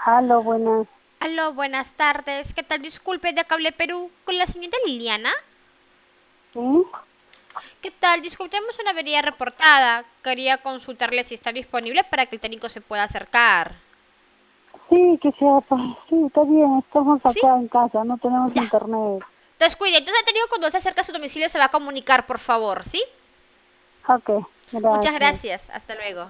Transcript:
Aló, buenas. Aló, buenas tardes. ¿Qué tal? Disculpe, de Cable Perú, con la señorita Liliana. ¿Sí? ¿Qué tal? Disculpe, tenemos una avería reportada. Quería consultarle si está disponible para que el técnico se pueda acercar. Sí, que sea, pues, sí, está bien, estamos ¿Sí? acá en casa, no tenemos Ya. internet. Descuide. Entonces, el técnico cuando se acerca a su domicilio se va a comunicar, por favor, ¿sí? Ok, Muchas gracias. gracias. Hasta luego.